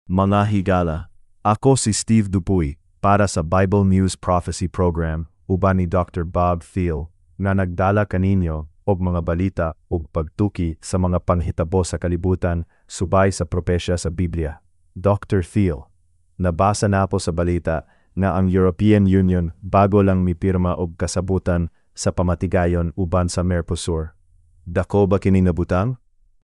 Mga higala, ako si Steve Dupuy para sa Bible News Prophecy Program uban ni Dr. Bob Thiel na nagdala kaninyo og mga balita ug pagtuki sa mga panghitabo sa kalibutan subay sa propesya sa Biblia. Dr. Thiel, nabasa na po sa balita nga ang European Union bago lang mipirma og kasabutan sa pamatigayon uban sa Mercosur. Dako ba kini nabutang?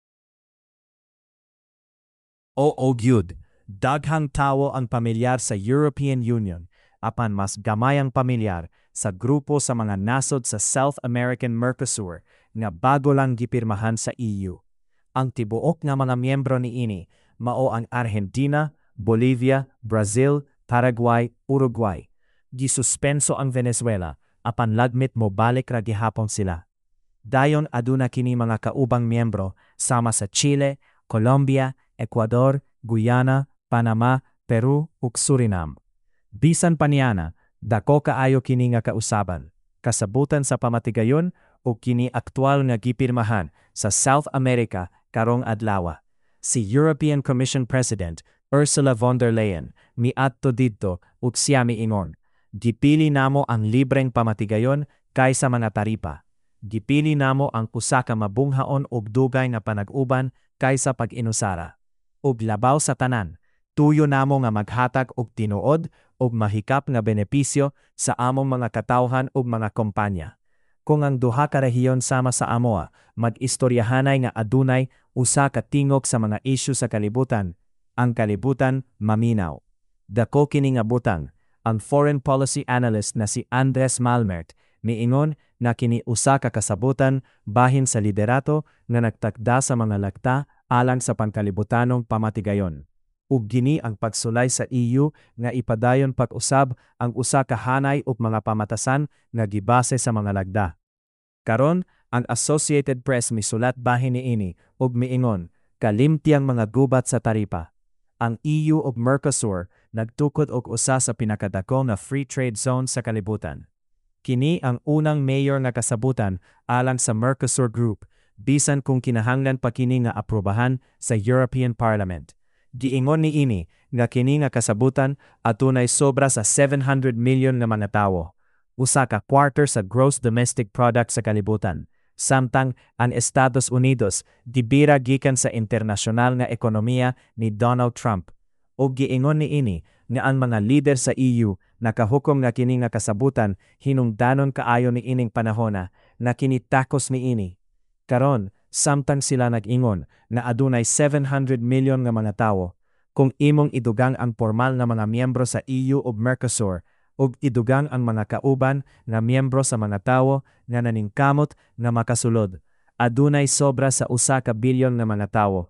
Oo gyud, daghang tawo ang pamilyar sa European Union, apan mas gamay ang pamilyar sa grupo sa mga nasod sa South American Mercosur nga bago lang gipirmahan sa EU. Ang tibuok nga mga miyembro niini mao ang Argentina, Bolivia, Brazil, Paraguay, Uruguay. Gisuspenso ang Venezuela, apan lagmit mo balik ra gihapon sila. Dayon aduna kini mga kaubang miyembro sama sa Chile, Colombia, Ecuador, Guyana, Panama, Peru ug Suriname. Bisan pa niana, dako kaayo kini nga kausaban, kasabutan sa pamatigayon ug kini aktwal nga gipirmahan sa South America karong adlaw. Si European Commission President Ursula von der Leyen miadto didto ug siya miingon, "Gipili namo ang libreng pamatigayon kaysa mga taripa. Gipili namo ang usa ka mabunghaon ug dugay nga panag-uban kaysa pag-inusara. Ug labaw sa tanan, tuyo namo nga maghatag og tinuod ug mahikap nga benepisyo sa among mga katawhan ug mga kompanya. Kung ang duha ka rehiyon sama sa amoa, mag-istoryahanay nga adunay usa ka tingog sa mga isyu sa kalibutan, ang kalibutan maminaw." Dako kini nga butang, ang foreign policy analyst na si Andres Malmert miingon na kini usa ka kasabutan bahin sa liderato nga nagtakda sa mga lakta alang sa pangkalibutanong pamatigayon. Ug gini ang pagsulay sa EU nga ipadayon pag-usab ang usa ka hanay ug mga pamatasan nga gibase sa mga lagda. Karon, ang Associated Press misulat bahin niini ug miingon, kalimtiang mga gubat sa taripa. Ang EU ug Mercosur nagtukod og usa sa pinakadako nga free trade zone sa kalibutan. Kini ang unang mayor nga kasabutan alang sa Mercosur Group, bisan kung kinahanglan pa kini nga aprobahan sa European Parliament. Giingon niini nga kini nga kasabutan adunay sobra sa 700 million nga mga tawo, usa ka quarter sa gross domestic product sa kalibutan. Samtang ang Estados Unidos dibira gikan sa internasyonal nga ekonomiya ni Donald Trump. Ug giingon niini nga ang mga leader sa EU nakahukom nga kini nga kasabutan hinungdanon kaayo niining panahona na kini takos niini. Karon, samtang sila nag-ingon na adunay 700 million nga mga tawo, kung imong idugang ang formal nga mga miyembro sa EU ug Mercosur, ug idugang ang mga kauban nga miyembro sa mga tawo nga naningkamot nga makasulod, adunay sobra sa 1 bilyon nga mga tawo.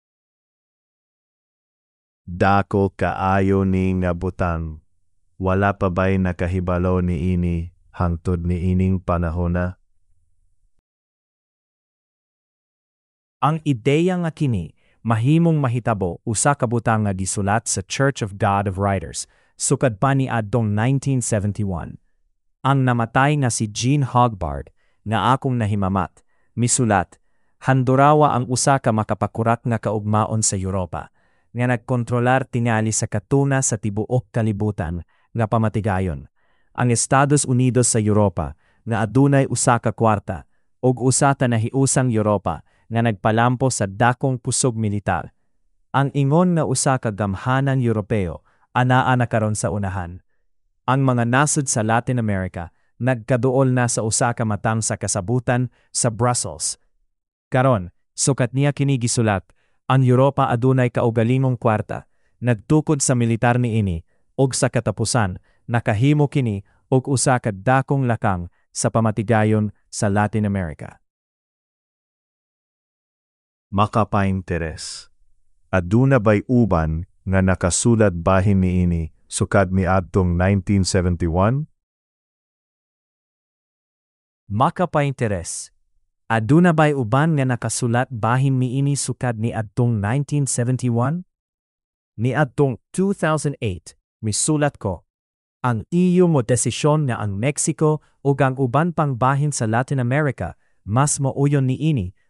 Dako kaayo ni nga butang. Wala pa ba'y nakahibalo niini hangtod niining panahona? Ang ideya nga kini mahimong mahitabo usa ka butang nga gisulat sa Church of God of Writers sukad pa ni adtong 1971. Ang namatay nga si Gene Hogbard nga akong nahimamat misulat, handurawa ang usa ka makapakurak nga kaugmaon sa Europa nga nagkontrolar tingali sa katuna sa tibuok kalibutan nga pamatigayon. Ang Estados Unidos sa Europa nga adunay usa ka kwarta ug usa ta nahiusang Europa nga nagpalampo sa dakong pusog militar. Ang ingon nga usa ka gamhanan Europeo anaa na karon sa unahan. Ang mga nasod sa Latin America nagkaduol na sa usa ka matang sa kasabutan sa Brussels. Karon, sukat niya kini gisulat, ang Europa adunay kaugalingong kwarta, nagtukod sa militar niini ug sa katapusan nakahimo kini og usa ka dakong lakang sa pamatigayon sa Latin America. Makapainteres. Aduna ba'y uban nga nakasulat bahin niini sukad miadtong 1971? Makapainteres. Aduna ba'y uban nga nakasulat bahin niini sukad ni adtong 1971? Ni adtong 2008, misulat ko, ang EU mo desisyon nga ang Mexico ug ang uban pang bahin sa Latin America mas mauyon niini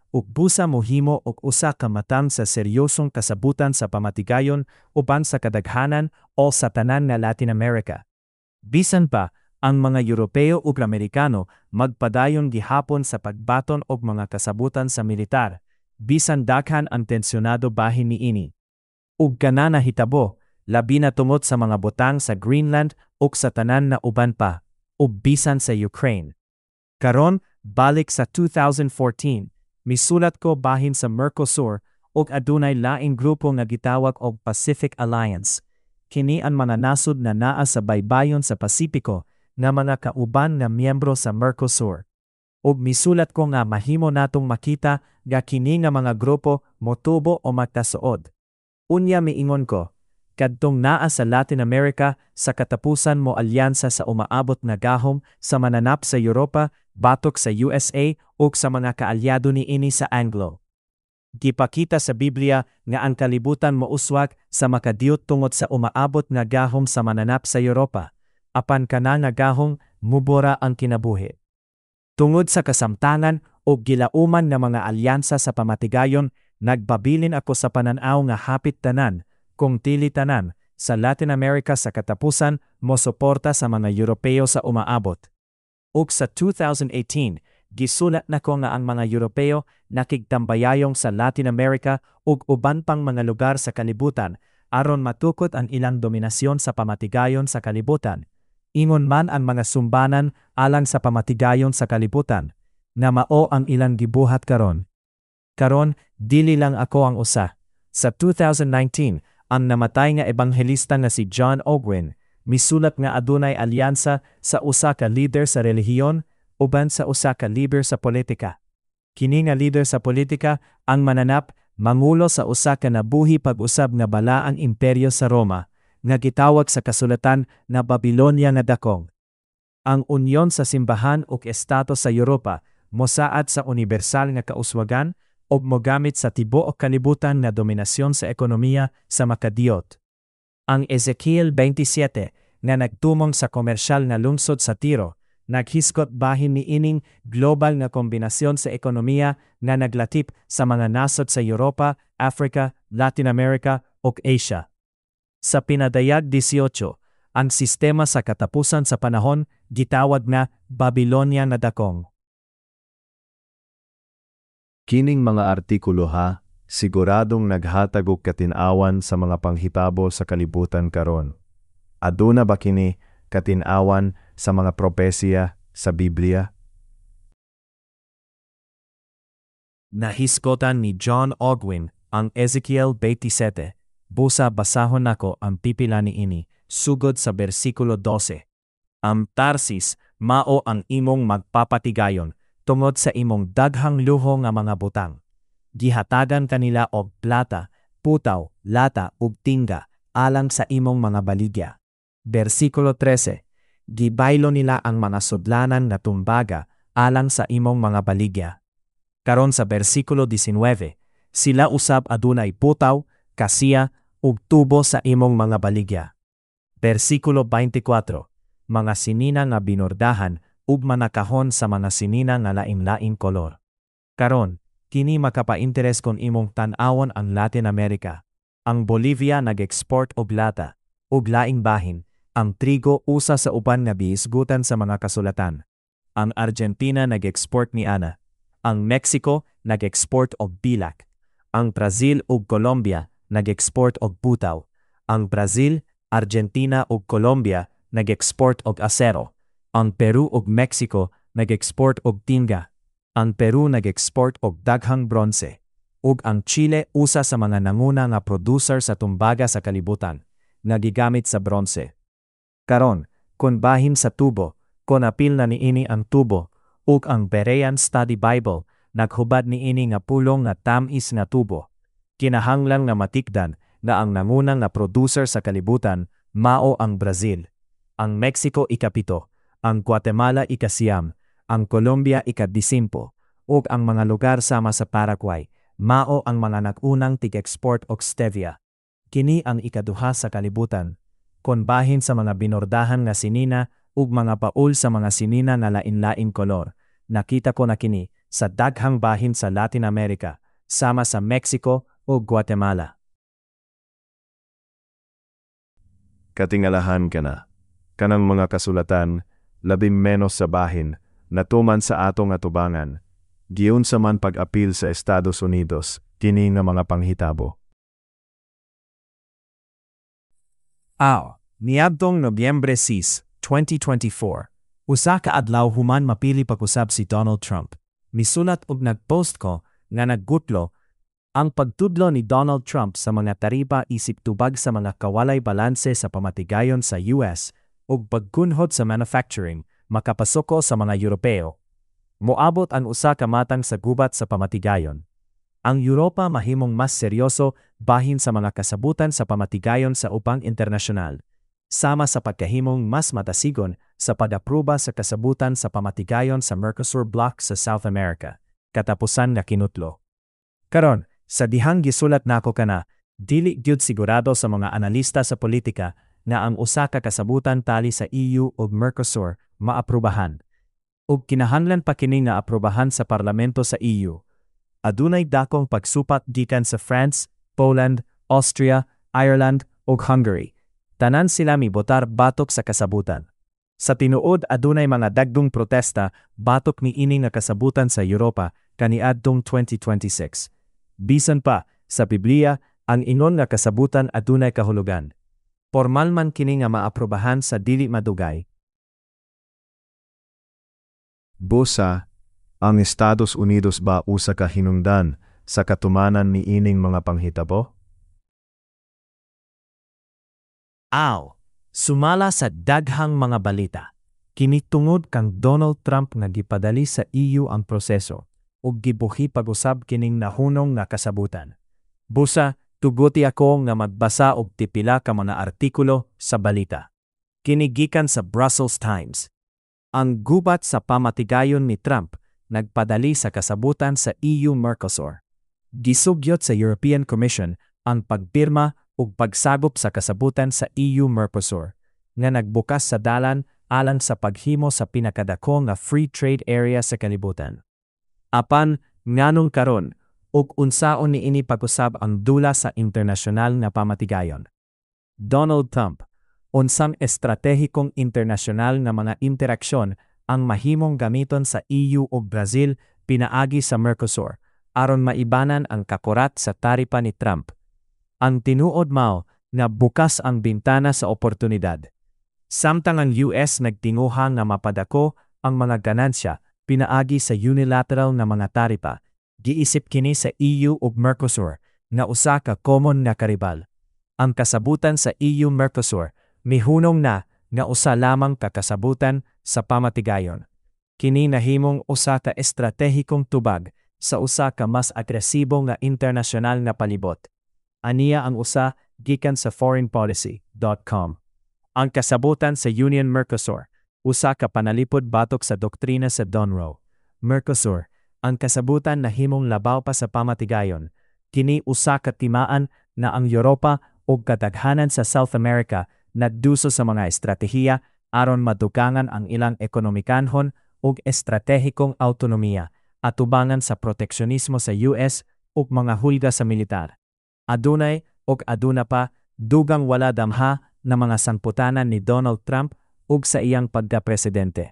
ug busa mohimo og usa ka matang sa seryosong kasabutan sa pamatigayon uban sa kadaghanan o sa tanan nga Latin America. Bisan pa, ang mga Europeo ug Amerikano magpadayon gihapon sa pagbaton og mga kasabutan sa militar, bisan daghan ang tensyonado bahin niini. Ug kana nahitabo, labi na tungod sa mga butang sa Greenland ug sa tanan na uban pa, ug bisan sa Ukraine. Karon, balik sa 2014, misulat ko bahin sa Mercosur ug adunay laing grupo nga gitawag og Pacific Alliance. Kini ang mga nasod na naa sa baybayon sa Pasipiko nga mga kauban nga miyembro sa Mercosur. Ug misulat ko nga mahimo natong makita nga kini nga mga grupo motubo o magtasuod. Unya miingon ko, kadtong naa sa Latin America sa katapusan mo alyansa sa umaabot nga gahom sa mananap sa Europa batok sa USA ug sa mga kaalyado niini sa Anglo. Gipakita sa Biblia nga ang kalibutan mouswag sa makadiyot tungod sa umaabot nga gahom sa mananap sa Europa, apan kana nga gahom mubora ang kinabuhi. Tungod sa kasamtangan o gilauman nga mga alyansa sa pamatigayon, nagbabilin ako sa pananaw nga hapit tanan, kung dili tanan, sa Latin America sa katapusan mosuporta sa mga Europeo sa umaabot. Ug sa 2018, gisulat nako nga ang mga Europeo nakigtambayayong sa Latin America ug uban pang mga lugar sa kalibutan aron matukod ang ilang dominasyon sa pamatigayon sa kalibutan. Ingon man ang mga sumbanan alang sa pamatigayon sa kalibutan, nga mao ang ilang gibuhat karon. Karon, dili lang ako ang usa. Sa 2019, ang namatay nga ebanghelista nga si John Ogwin, misulat nga adunay alyansa sa usa ka leader sa relihiyon uban sa usa ka leader sa politika. Kini nga leader sa politika ang mananap mangulo sa usa ka nabuhi pag-usab nga balaang imperyo sa Roma nga gitawag sa kasulatan na Babilonia nga dakong. Ang unyon sa simbahan ug estado sa Europa mosaad sa universal nga kauswagan ug mogamit sa tibuok kalibutan nga dominasyon sa ekonomiya sa makadiyot. Ang Ezekiel 27 nga nagtumong sa komersyal nga lungsod sa Tiro, naghiskot bahin ni ining global nga kombinasyon sa ekonomiya nga naglatip sa mga nasod sa Europa, Africa, Latin America ug Asia. Sa pinadayag 18, ang sistema sa katapusan sa panahon gitawag na Babilonia nga dakong. Kining mga artikulo ha, siguradong naghatag og katin-awan sa mga panghitabo sa kalibutan karon. Aduna ba kini katin-awan sa mga propesiya sa Biblia? Nahiskotan ni John Ogwin ang Ezekiel 27. Busa basahon nako ang pipila ni ini, sugod sa bersikulo 12. Ang Tarsis mao ang imong magpapatigayon tungod sa imong daghang luho nga mga butang. Gihatagan kanila og plata, putaw, lata ug tingga alang sa imong mga baligya. Bersikulo 13. Gibaylo nila ang mga sudlanan nga tumbaga alang sa imong mga baligya. Karon sa bersikulo 19, sila usab adunay putaw, kasiya ug tubo sa imong mga baligya. Bersikulo 24. Mga sinina nga binordahan ug manakahon sa mga sinina nga lain-laing kolor. Karon, kini makapainteres kon imong tan-awon ang Latin America. Ang Bolivia nag-export og lata ug laing bahin. Ang trigo usa sa uban nga bihisgutan sa mga kasulatan. Ang Argentina nag-export ni ana. Ang Mexico nag-export og bilak. Ang Brazil ug Colombia nag-export og putaw. Ang Brazil, Argentina ug Colombia nag-export og asero. Ang Peru ug Mexico nag-export og tingga. Ang Peru nag-export og daghang bronze. Ug ang Chile usa sa mga nanguna nga producer sa tumbaga sa kalibutan, nagigamit sa bronze. Karon, kung bahin sa tubo, kung apil na niini ang tubo, ug ang Berean Study Bible, naghubad niini nga pulong nga tamis nga tubo. Kinahanglang na matikdan na ang nanguna nga producer sa kalibutan mao ang Brazil, ang Mexico ikapito, ang Guatemala ikasiyam, ang Colombia ika-10, ug ang mga lugar sama sa Paraguay mao ang mga nag-unang tig-export og stevia. Kini ang ikaduha sa kalibutan. Kon bahin sa mga binordahan nga sinina ug mga paul sa mga sinina nga lain-laing kolor, nakita ko na kini sa daghang bahin sa Latin America, sama sa Mexico o Guatemala. Katingalahan ka na. Kanang mga kasulatan, labing menos sa bahin, natuman sa atong atubangan, diyon sa man pag-apil sa Estados Unidos, kini nga mga panghitabo. Niadtong Nobyembre 6, 2024, usa ka adlaw human mapili pag-usab si Donald Trump. Misulat og nagpost ko nga naggutlo ang pagtudlo ni Donald Trump sa mga taripa isip tubag sa mga kawalay balanse sa pamatigayon sa US ug pagkunhod sa manufacturing makapasuko sa mga Europeo. Moabot ang usa ka matang sa gubat sa pamatigayon. Ang Europa mahimong mas seryoso bahin sa mga kasabutan sa pamatigayon sa upang internasyonal, sama sa pagkahimong mas matasigon sa pag-aproba sa kasabutan sa pamatigayon sa Mercosur bloc sa South America, katapusan nga kinutlo. Karon, sa dihang gisulat nako kana, dili gyud sigurado sa mga analista sa politika na ang usa ka kasabutan tali sa EU ug Mercosur maaprubahan. Ug kinahanglan pa kini nga aprobahan sa parlamento sa EU. Adunay dakong pagsupat gikan sa France, Poland, Austria, Ireland ug Hungary. Tanan sila mibotar batok sa kasabutan. Sa tinuod adunay mga dagdong protesta batok niini nga kasabutan sa Europa kaniadtong 2026. Bisan pa sa Biblia ang ingon nga kasabutan adunay kahulugan. Formal man kini nga maaprobahan sa dili madugay. Busa, ang Estados Unidos ba usa ka hinungdan sa katumanan ni ining mga panghitabo? Sumala sa daghang mga balita. Kini tungod kang Donald Trump nga gipadali sa EU ang proseso ug gibuhi pag-usab kining nahunong nga kasabutan. Busa, tuguti ako nga magbasa og tipila ka mga artikulo sa balita. Kini gikan sa Brussels Times. Ang gubat sa pamatigayon ni Trump nagpadali sa kasabutan sa EU-Mercosur. Gisugyot sa European Commission ang pagpirma ug pagsagop sa kasabutan sa EU-Mercosur nga nagbukas sa dalan alang sa paghimo sa pinakadako nga free trade area sa kalibutan. Apan nganong karon ug unsaon niini pag-usab ang dula sa internasyonal nga pamatigayon. Donald Trump, unsang estratehikong internasyonal nga mga interaksyon ang mahimong gamiton sa EU ug Brazil pinaagi sa Mercosur aron maibanan ang kakurat sa taripa ni Trump. Ang tinuod mao nga bukas ang bintana sa oportunidad. Samtang ang US nagtinguha nga mapadako ang mga ganansya pinaagi sa unilateral na mga taripa, giisip kini sa EU ug Mercosur nga usa ka common nga karibal. Ang kasabutan sa EU-Mercosur mihunong na nga usa lamang kakasabutan sa pamatigayon. Kini nahimong usa ka estratehikong tubag sa usa ka mas agresibo nga internasyonal nga palibot. Aniya ang usa gikan sa foreignpolicy.com. Ang kasabutan sa Union-Mercosur, usa ka panalipod batok sa doktrina sa Donroe. Mercosur, ang kasabutan nahimong labaw pa sa pamatigayon. Kini usa ka timaan na ang Europa ug kadaghanan sa South America nagduso sa mga estratehiya aron madugangan ang ilang ekonomikanhon ug estratehikong autonomiya atubangan sa proteksionismo sa US ug mga hulga sa militar. Adunay ug aduna pa dugang wala damha na mga sanputanan ni Donald Trump ug sa iyang pagka-presidente.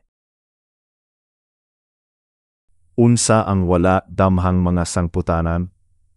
Unsa ang wala damhang mga sangputanan?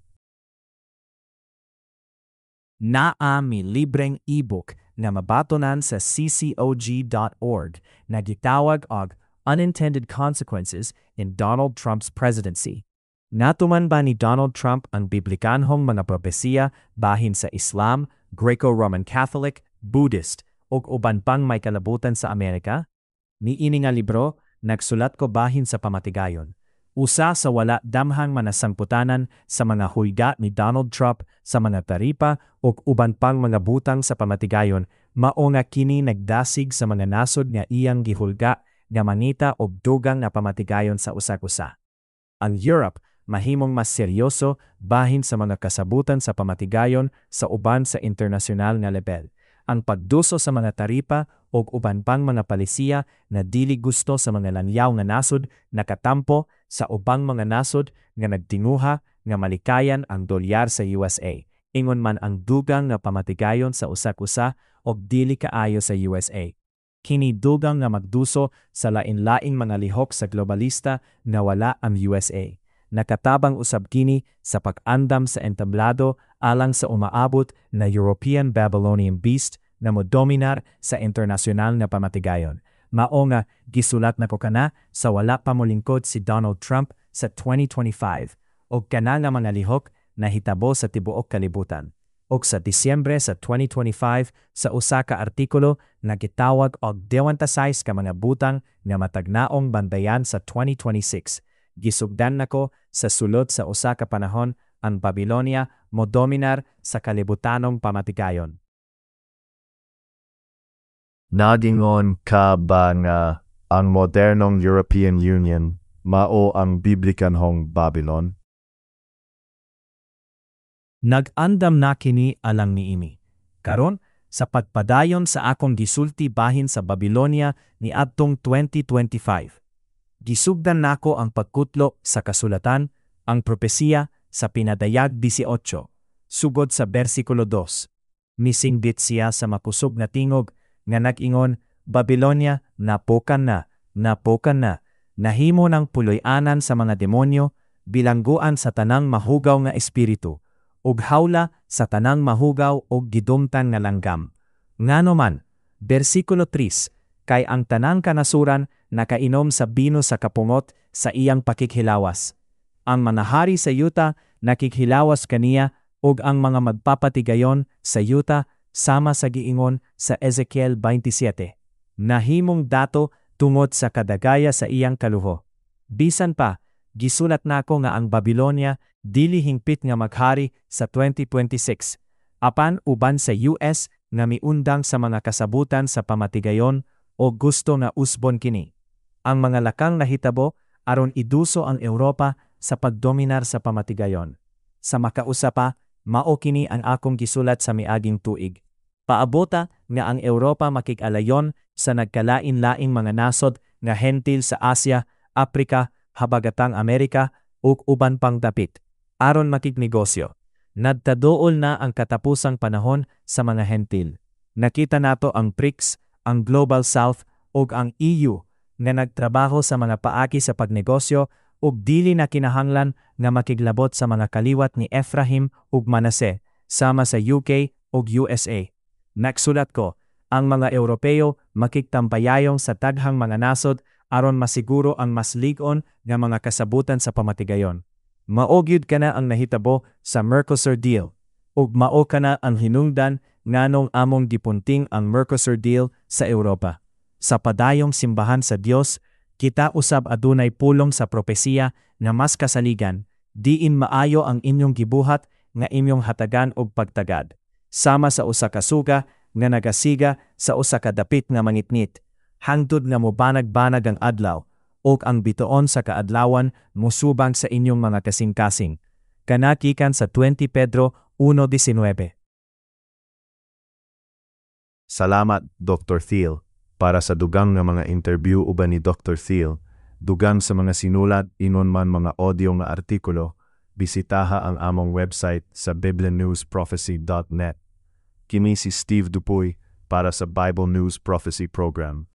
Naa mi libreng ebook na mabatonan sa ccog.org na gitawag og Unintended Consequences in Donald Trump's Presidency. Natuman ba ni Donald Trump ang biblikanhong mga propesiya bahin sa Islam, Greco-Roman Catholic, Buddhist, ug uban pang may kalabutan sa Amerika? Niini nga libro, nagsulat ko bahin sa pamatigayon. Usa sa wala damhang manasangputanan sa mga hulga ni Donald Trump sa mga taripa ug uban pang mga butang sa pamatigayon, mao nga kini nagdasig sa mga nasod nga iyang gihulga nga mangita og dugang nga pamatigayon sa usa-usa. Ang Europe mahimong mas seryoso bahin sa mga kasabutan sa pamatigayon sa uban sa internasyonal nga level. ang pagduso sa mga taripa o uban pang mga palisiya na dili gusto sa mga langyaw nga nasod nakatampo sa ubang mga nasod nga nagtinguha nga malikayan ang dolyar sa USA. Ingon man ang dugang nga pamatigayon sa usa-usa o dili kaayo sa USA. Kini dugang nga magduso sa lain-laing mga lihok sa globalista na wala ang USA. Nakatabang usab kini sa pag-andam sa entablado alang sa umaabot na European Babylonian Beast na modominar sa internasyonal na pamatigayon. Mao nga gisulat na ko kana sa wala pa molingkod si Donald Trump sa 2025 o kana nga mga lihok na hitabo sa tibuok kalibutan. O sa Disyembre sa 2025 sa usa ka artikulo na gitawag og 26 ka mga butang nga matagnaong bandayan sa 2026. Gisugdan nako sa sulod sa usa ka panahon ang Babylonia modominar sa kalibutanong pamatigayon. Nagingon ka ba nga ang modernong European Union mao ang biblikanhong Babylon? Nag-andam na kini alang niini. Karon, sa pagpadayon sa akong gisulti bahin sa Babylonia ni adtong 2025. Gisugdan nako ang pagkutlo sa kasulatan, ang propesiya sa Pinadayag 18, sugod sa bersikulo 2. Misingbit siya sa makusog na tingog nga nag-ingon, Babylonia, napokan na, nahimo ng puloy-anan sa mga demonyo, bilangguan sa tanang mahugaw nga espiritu, ug hawla sa tanang mahugaw ug gidumtan nga langgam. Ngano man, bersikulo 3, kay ang tanang kanasuran nakainom sa bino sa kapungot sa iyang pakikhilawas. Ang manahari sa yuta nakikhilawas kaniya ug ang mga magpapatigayon sa yuta sama sa giingon sa Ezekiel 27. Nahimong dato tungod sa kadagaya sa iyang kaluho. Bisan pa, gisulat nako nga ang Babylonia dili hingpit nga maghari sa 2026. Apan uban sa US nga miundang sa mga kasabutan sa pamatigayon o gusto nga usbon kini. Ang mga lakang nahitabo aron iduso ang Europa sa pagdominar sa pamatigayon. Sa makausa pa, mao kini ang akong gisulat sa miaging tuig. Paabota nga ang Europa makig-alayon sa nagkalain-laing mga nasod nga hentil sa Asia, Afrika, Habagatang Amerika ug uban pang dapit. Aron makignegosyo. Nadtadool na ang katapusang panahon sa mga hentil. Nakita nato ang BRICS, ang Global South ug ang EU nga nagtrabaho sa mga paagi sa pagnegosyo ug dili na kinahanglan nga makiglabot sa mga kaliwat ni Ephraim ug Manase sama sa UK ug USA. Nagsulat ko, ang mga Europeo makigtambayayong sa daghang mga nasod aron masiguro ang mas lig-on nga mga kasabutan sa pamatigayon. Maogyud kana ang nahitabo sa Mercosur deal ug mao kana ang hinungdan nganong among gipunting ang Mercosur deal sa Europa. Sa padayong simbahan sa Dios, kita usab adunay pulong sa propesiya nga mas kasaligan, diin maayo ang inyong gibuhat nga inyong hatagan og pagtagad. Sama sa usa ka suga nga nagasiga sa usa ka dapit nga mangitngit, hangtod nga mobanag-banag ang adlaw, ug ang bituon sa kaadlawan musubang sa inyong mga kasing-kasing. Kanakikan sa 20 Pedro 1:19. Salamat, Dr. Thiel, para sa dugang nga mga interview uban ni Dr. Thiel, dugang sa mga sinulat inon man mga audio nga artikulo, bisitaha ang among website sa biblenewsprophecy.net. Kini si Steve Dupuy para sa Bible News Prophecy Program.